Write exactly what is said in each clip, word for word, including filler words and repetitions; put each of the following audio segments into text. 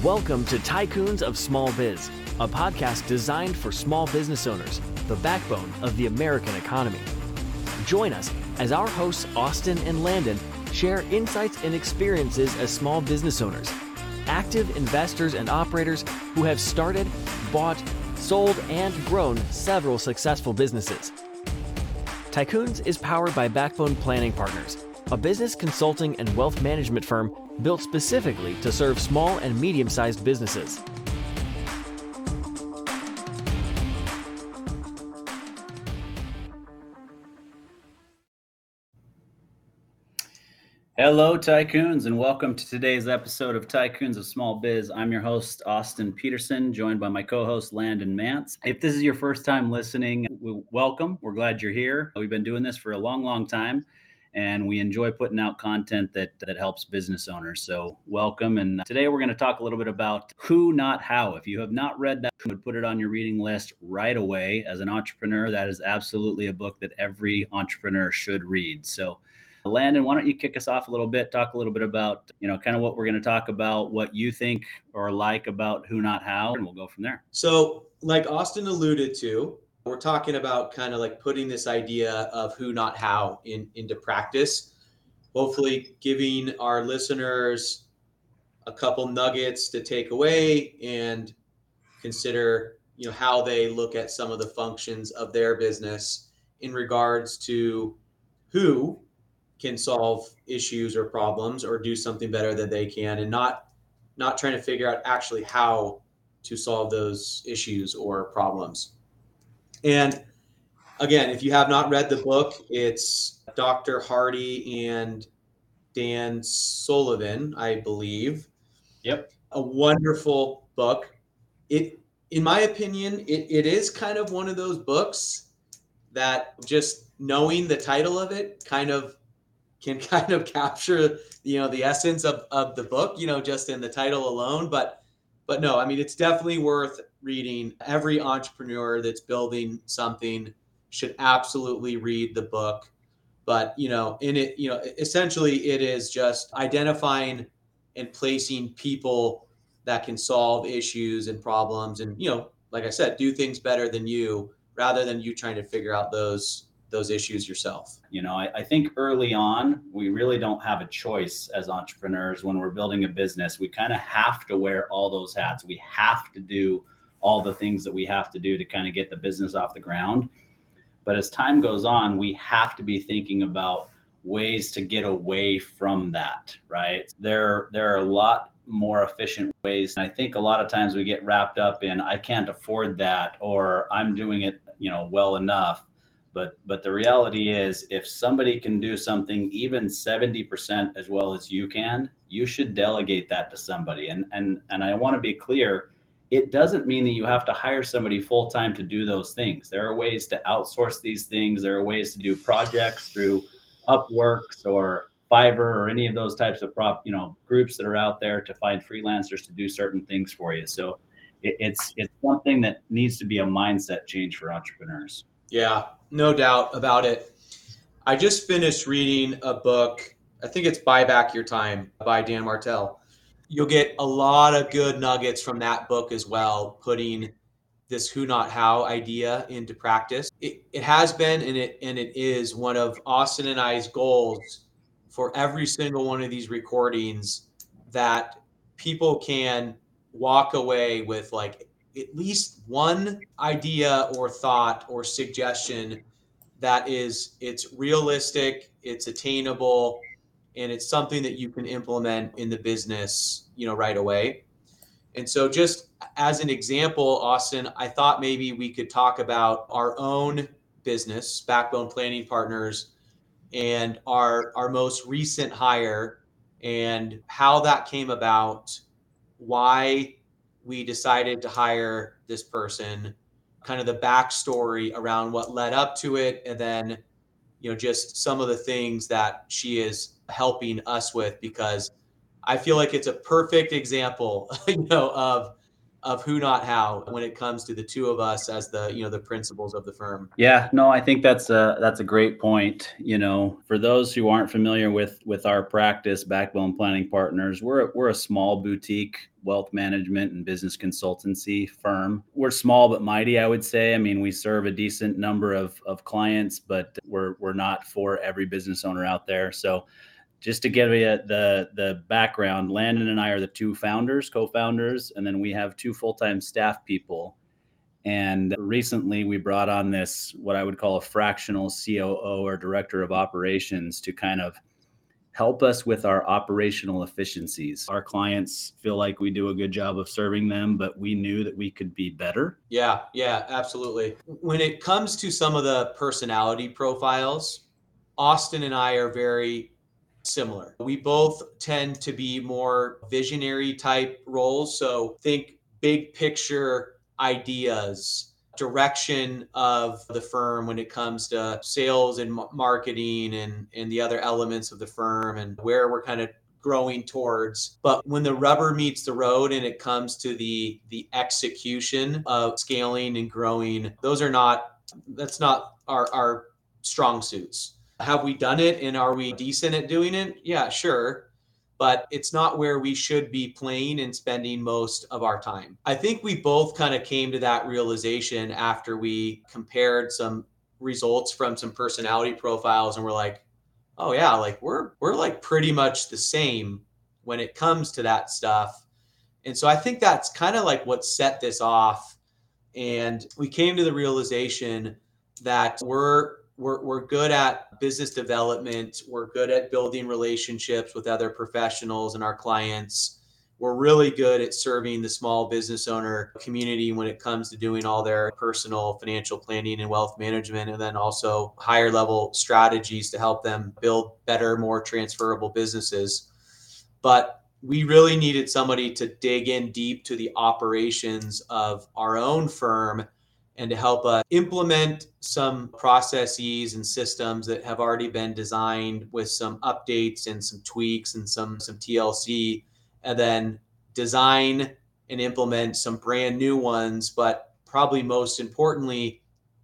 Welcome to Tycoons of Small Biz, a podcast designed for small business owners, the backbone of the American economy. Join us as our hosts Austin and Landon share insights and experiences as small business owners, active investors and operators who have started, bought, sold, and grown several successful businesses. Tycoons is powered by Backbone Planning Partners, a business consulting and wealth management firm built specifically to serve small and medium-sized businesses. Hello, Tycoons, and welcome to today's episode of Tycoons of Small Biz. I'm your host, Austin Peterson, joined by my co-host, Landon Mance. If this is your first time listening, welcome. We're glad you're here. We've been doing this for a long, long time, and we enjoy putting out content that, that helps business owners. So welcome. And today we're going to talk a little bit about who, not how. If you have not read that, I would put it on your reading list right away. As an entrepreneur, that is absolutely a book that every entrepreneur should read. So Landon, why don't you kick us off a little bit, talk a little bit about, you know, kind of what we're going to talk about, what you think or like about who, not how, and we'll go from there. So like Austin alluded to, we're talking about kind of like putting this idea of who, not how in, into practice, hopefully giving our listeners a couple nuggets to take away and consider, you know, how they look at some of the functions of their business in regards to who can solve issues or problems or do something better than they can, and not not trying to figure out actually how to solve those issues or problems. And again, if you have not read the book, it's Doctor Hardy and Dan Sullivan, I believe. Yep. A wonderful book. It, in my opinion, it, it is kind of one of those books that just knowing the title of it kind of can kind of capture, you know, the essence of, of the book, you know, just in the title alone. But, but no, I mean, it's definitely worth reading. Every entrepreneur that's building something should absolutely read the book. But, you know, in it, you know, essentially it is just identifying and placing people that can solve issues and problems and, you know, like I said, do things better than you rather than you trying to figure out those those issues yourself. You know, I, I think early on, we really don't have a choice as entrepreneurs when we're building a business. We kind of have to wear all those hats. We have to do all the things that we have to do to kind of get the business off the ground. But as time goes on, we have to be thinking about ways to get away from that, right? There, there are a lot more efficient ways. And I think a lot of times we get wrapped up in, I can't afford that, or I'm doing it, you know, well enough. But but the reality is, if somebody can do something even seventy percent as well as you can, you should delegate that to somebody. And and and I want to be clear, it doesn't mean that you have to hire somebody full time to do those things. There are ways to outsource these things. There are ways to do projects through Upworks or Fiverr or any of those types of prop, you know, groups that are out there to find freelancers to do certain things for you. So it, it's it's something that needs to be a mindset change for entrepreneurs. Yeah, no doubt about it. I just finished reading a book. I think it's Buy Back Your Time by Dan Martell. You'll get a lot of good nuggets from that book as well, putting this who, not how idea into practice. It, it has been and it and it is one of Austin and I's goals for every single one of these recordings, that people can walk away with like at least one idea or thought or suggestion that is, it's realistic, it's attainable, and it's something that you can implement in the business, you know, right away. And so just as an example, Austin, I thought maybe we could talk about our own business, Backbone Planning Partners, and our, our most recent hire and how that came about, why we decided to hire this person, kind of the backstory around what led up to it, and then, you know, just some of the things that she is helping us with, because I feel like it's a perfect example, you know, of of who, not how, when it comes to the two of us as the, you know, the principals of the firm. Yeah, no, I think that's a, that's a great point. You know, for those who aren't familiar with, with our practice, Backbone Planning Partners, we're, we're a small boutique wealth management and business consultancy firm. We're small but mighty, I would say. I mean, we serve a decent number of, of clients, but we're, we're not for every business owner out there. So just to give you the, the background, Landon and I are the two founders, co-founders, and then we have two full-time staff people. And recently we brought on this, what I would call a fractional C O O or director of operations, to kind of help us with our operational efficiencies. Our clients feel like we do a good job of serving them, but we knew that we could be better. Yeah, yeah, absolutely. When it comes to some of the personality profiles, Austin and I are very similar. We both tend to be more visionary type roles. So think big picture ideas, direction of the firm when it comes to sales and marketing and, and the other elements of the firm and where we're kind of growing towards. But when the rubber meets the road and it comes to the the execution of scaling and growing, those are not, that's not our, our strong suits. Have we done it and are we decent at doing it? Yeah, sure. But it's not where we should be playing and spending most of our time. I think we both kind of came to that realization after we compared some results from some personality profiles and we're like, oh yeah, like we're we're like pretty much the same when it comes to that stuff. And so I think that's kind of like what set this off. And we came to the realization that we're We're, we're good at business development. We're good at building relationships with other professionals and our clients. We're really good at serving the small business owner community when it comes to doing all their personal financial planning and wealth management, and then also higher level strategies to help them build better, more transferable businesses. But we really needed somebody to dig in deep to the operations of our own firm and to help us implement some processes and systems that have already been designed with some updates and some tweaks and some, some T L C, and then design and implement some brand new ones, but probably most importantly,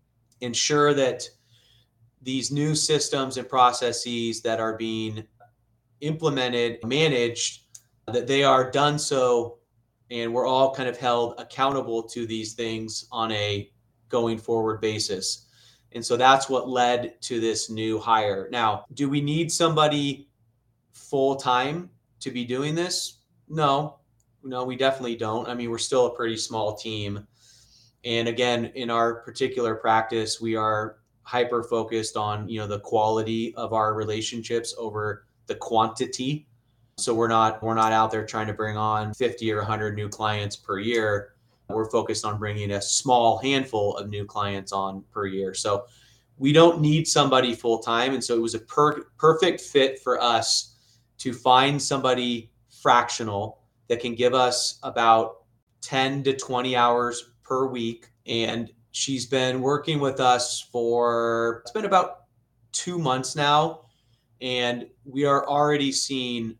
ensure that these new systems and processes that are being implemented, managed, that they are done so, and we're all kind of held accountable to these things on a going forward basis. And so that's what led to this new hire. Now, do we need somebody full time to be doing this? No, no, we definitely don't. I mean, we're still a pretty small team. And again, in our particular practice, we are hyper focused on, you know, the quality of our relationships over the quantity. So we're not, we're not out there trying to bring on fifty or one hundred new clients per year. We're focused on bringing a small handful of new clients on per year. So we don't need somebody full time. And so it was a per- perfect fit for us to find somebody fractional that can give us about ten to twenty hours per week. And she's been working with us for, it's been about two months now. And we are already seeing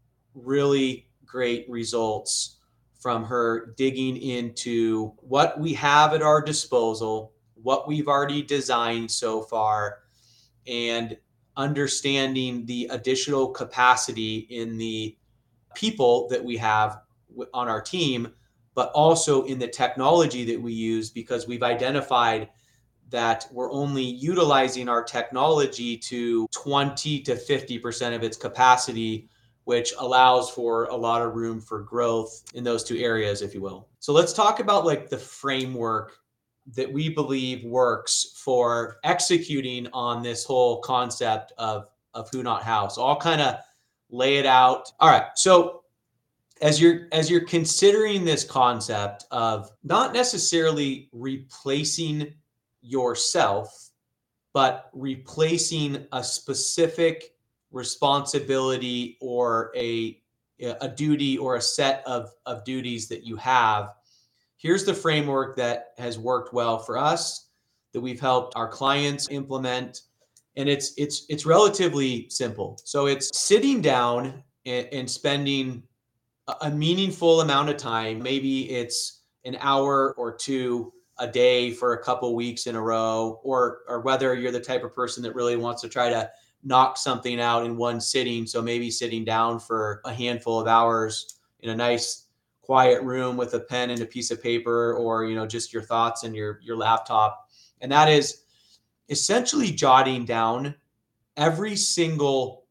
really great results from her digging into what we have at our disposal, what we've already designed so far, and understanding the additional capacity in the people that we have on our team, but also in the technology that we use, because we've identified that we're only utilizing our technology to twenty to fifty percent of its capacity, which allows for a lot of room for growth in those two areas, if you will. So let's talk about like the framework that we believe works for executing on this whole concept of, of who, not how. So I'll kind of lay it out. All right. So as you're, as you're considering this concept of not necessarily replacing yourself, but replacing a specific responsibility or a, a duty or a set of, of duties that you have, here's the framework that has worked well for us, that we've helped our clients implement. And it's it's it's relatively simple. So it's sitting down and, and spending a meaningful amount of time. Maybe it's an hour or two a day for a couple weeks in a row, or or whether you're the type of person that really wants to try to knock something out in one sitting. So maybe sitting down for a handful of hours in a nice quiet room with a pen and a piece of paper, or, you know, just your thoughts and your, your laptop. And that is essentially jotting down every single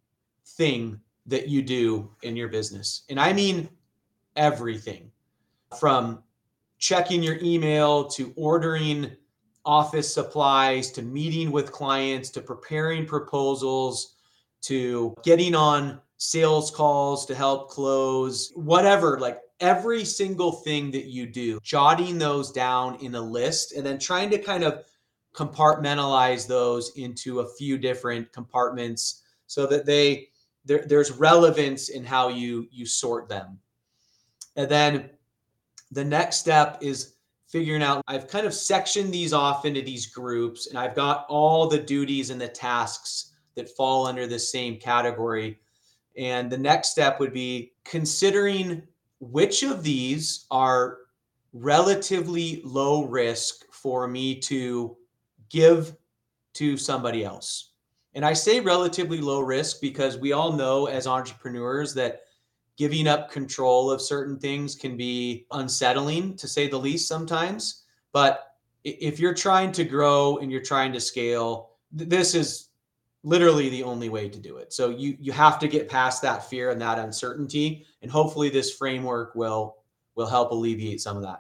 thing that you do in your business. And I mean everything, from checking your email to ordering office supplies to meeting with clients to preparing proposals to getting on sales calls to help close, whatever, like every single thing that you do, jotting those down in a list and then trying to kind of compartmentalize those into a few different compartments so that they there, there's relevance in how you you sort them. And then the next step is figuring out, I've kind of sectioned these off into these groups, and I've got all the duties and the tasks that fall under the same category. And the next step would be considering which of these are relatively low risk for me to give to somebody else. And I say relatively low risk because we all know as entrepreneurs that giving up control of certain things can be unsettling, to say the least, sometimes. But if you're trying to grow and you're trying to scale, this is literally the only way to do it. So you you have to get past that fear and that uncertainty. And hopefully this framework will, will help alleviate some of that.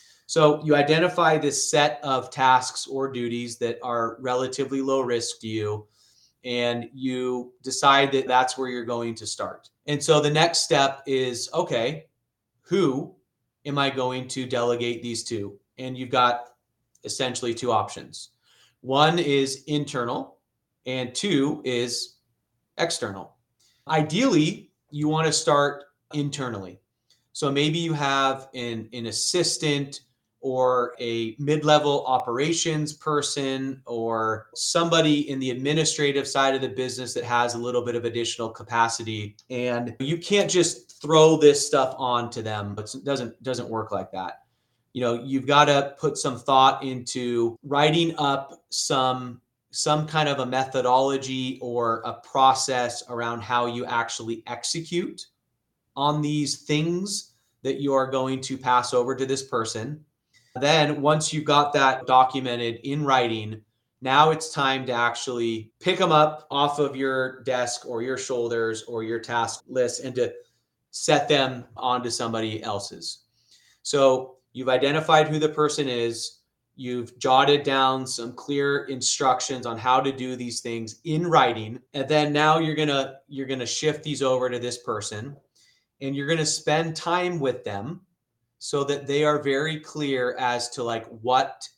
So you identify this set of tasks or duties that are relatively low risk to you, and you decide that that's where you're going to start. And so the next step is, okay, who am I going to delegate these to? And you've got essentially two options. One is internal and two is external. Ideally, you want to start internally. So maybe you have an, an assistant or a mid-level operations person or somebody in the administrative side of the business that has a little bit of additional capacity. And you can't just throw this stuff on to them. It doesn't, doesn't work like that. You know, you've got to put some thought into writing up some, some kind of a methodology or a process around how you actually execute on these things that you are going to pass over to this person. Then once you've got that documented in writing, now it's time to actually pick them up off of your desk or your shoulders or your task list and to set them onto somebody else's. So you've identified who the person is. You've jotted down some clear instructions on how to do these things in writing. And then now you're going to, you're going to shift these over to this person, and you're going to spend time with them so that they are very clear as to like what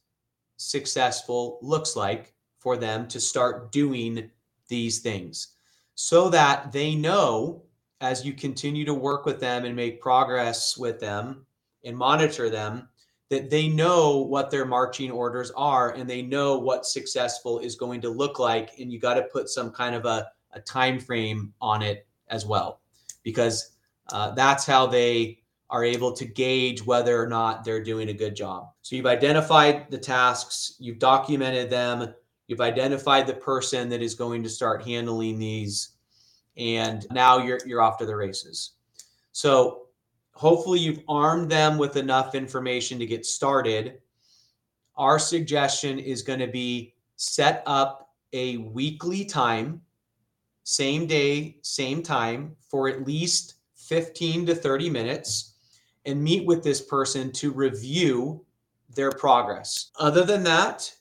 successful looks like for them to start doing these things, so that they know as you continue to work with them and make progress with them and monitor them, that they know what their marching orders are and they know what successful is going to look like. And you got to put some kind of a, a time frame on it as well, because uh, that's how they are able to gauge whether or not they're doing a good job. So you've identified the tasks, you've documented them, you've identified the person that is going to start handling these, and now you're you're off to the races. So hopefully you've armed them with enough information to get started. Our suggestion is going to be set up a weekly time, same day, same time, for at least fifteen to thirty minutes, and meet with this person to review their progress. Other than that,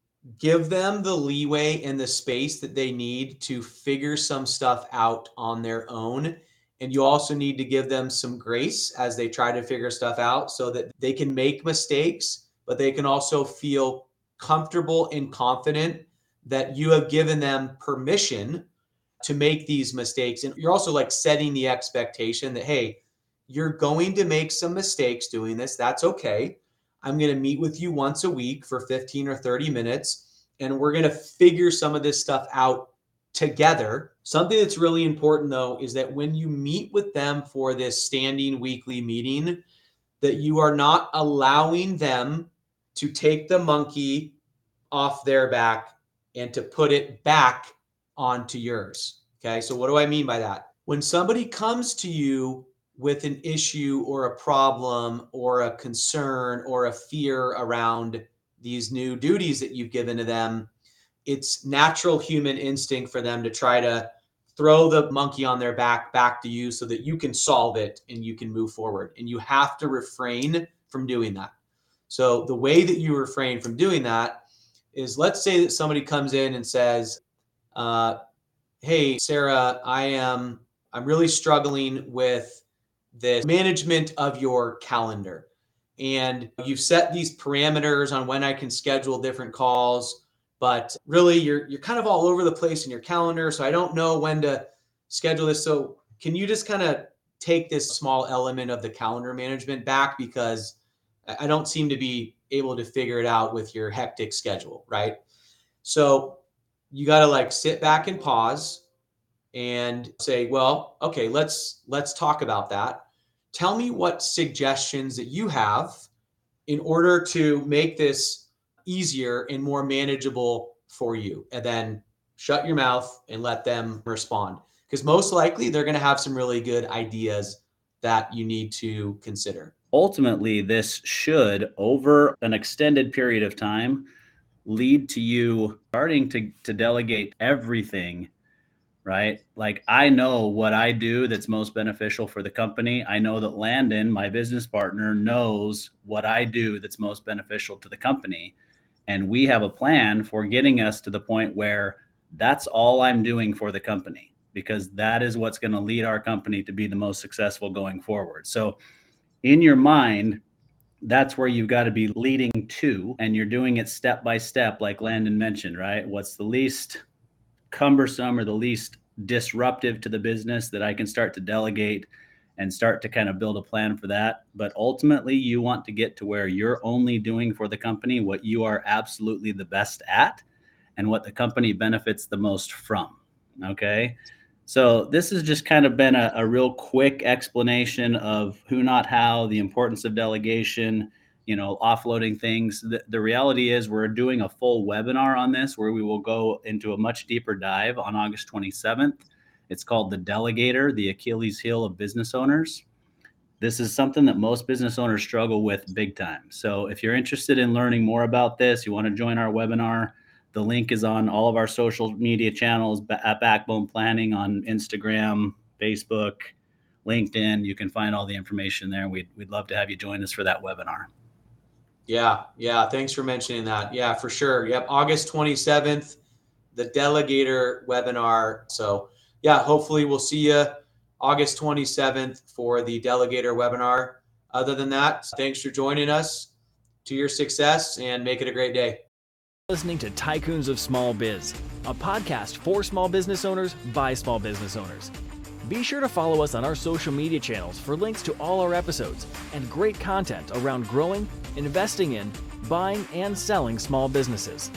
give them the leeway and the space that they need to figure some stuff out on their own. And you also need to give them some grace as they try to figure stuff out so that they can make mistakes, but they can also feel comfortable and confident that you have given them permission to make these mistakes. And you're also like setting the expectation that, hey, you're going to make some mistakes doing this. That's okay. I'm going to meet with you once a week for fifteen or thirty minutes, and we're going to figure some of this stuff out together. Something that's really important, though, is that when you meet with them for this standing weekly meeting, that you are not allowing them to take the monkey off their back and to put it back onto yours. Okay. So what do I mean by that? When somebody comes to you with an issue or a problem or a concern or a fear around these new duties that you've given to them, it's natural human instinct for them to try to throw the monkey on their back back to you so that you can solve it and you can move forward. And you have to refrain from doing that. So the way that you refrain from doing that is, let's say that somebody comes in and says, uh, hey, Sarah, I am, I'm really struggling with the management of your calendar. And you've set these parameters on when I can schedule different calls, but really you're, you're kind of all over the place in your calendar. So I don't know when to schedule this. So can you just kind of take this small element of the calendar management back? Because I don't seem to be able to figure it out with your hectic schedule, right? So you got to like sit back and pause and say, well, okay, let's let's talk about that. Tell me what suggestions that you have in order to make this easier and more manageable for you. And then shut your mouth and let them respond. Because most likely they're going to have some really good ideas that you need to consider. Ultimately, this should, over an extended period of time, lead to you starting to, to delegate everything, right? Like, I know what I do that's most beneficial for the company. I know that Landon, my business partner, knows what I do that's most beneficial to the company. And we have a plan for getting us to the point where that's all I'm doing for the company, because that is what's going to lead our company to be the most successful going forward. So in your mind, that's where you've got to be leading to, and you're doing it step by step, like Landon mentioned, right? What's the least cumbersome or the least disruptive to the business that I can start to delegate and start to kind of build a plan for that. But ultimately, you want to get to where you're only doing for the company what you are absolutely the best at and what the company benefits the most from. Okay. So this has just kind of been a, a real quick explanation of who, not how, the importance of delegation, you know, offloading things. The, the reality is we're doing a full webinar on this where we will go into a much deeper dive on August twenty-seventh. It's called The Delegator, the Achilles heel of business owners. This is something that most business owners struggle with big time. So if you're interested in learning more about this, you want to join our webinar, the link is on all of our social media channels at Backbone Planning on Instagram, Facebook, LinkedIn. You can find all the information there. We'd, we'd love to have you join us for that webinar. Yeah. Yeah. Thanks for mentioning that. Yeah, for sure. Yep. August twenty-seventh, the Delegator webinar. So yeah, hopefully we'll see you August twenty-seventh for the Delegator webinar. Other than that, thanks for joining us. To your success, and make it a great day. Listening to Tycoons of Small Biz, a podcast for small business owners by small business owners. Be sure to follow us on our social media channels for links to all our episodes and great content around growing, investing in, buying, and selling small businesses.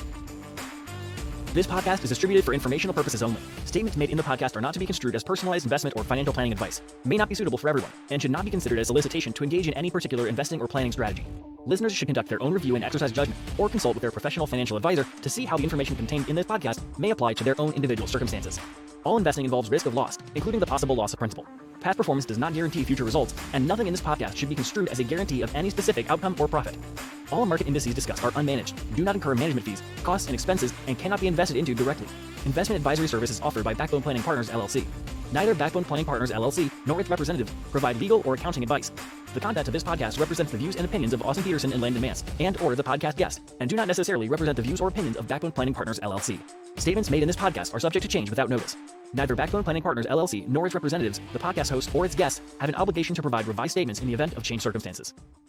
This podcast is distributed for informational purposes only. Statements made in the podcast are not to be construed as personalized investment or financial planning advice, may not be suitable for everyone, and should not be considered as solicitation to engage in any particular investing or planning strategy. Listeners should conduct their own review and exercise judgment, or consult with their professional financial advisor to see how the information contained in this podcast may apply to their own individual circumstances. All investing involves risk of loss, including the possible loss of principal. Past performance does not guarantee future results, and nothing in this podcast should be construed as a guarantee of any specific outcome or profit. All market indices discussed are unmanaged, do not incur management fees, costs, and expenses, and cannot be invested into directly. Investment advisory services offered by Backbone Planning Partners, L L C. Neither Backbone Planning Partners, L L C, nor its representatives provide legal or accounting advice. The content of this podcast represents the views and opinions of Austin Peterson and Landon Mance, and or the podcast guest, and do not necessarily represent the views or opinions of Backbone Planning Partners, L L C. Statements made in this podcast are subject to change without notice. Neither Backbone Planning Partners, L L C, nor its representatives, the podcast host, or its guests have an obligation to provide revised statements in the event of changed circumstances.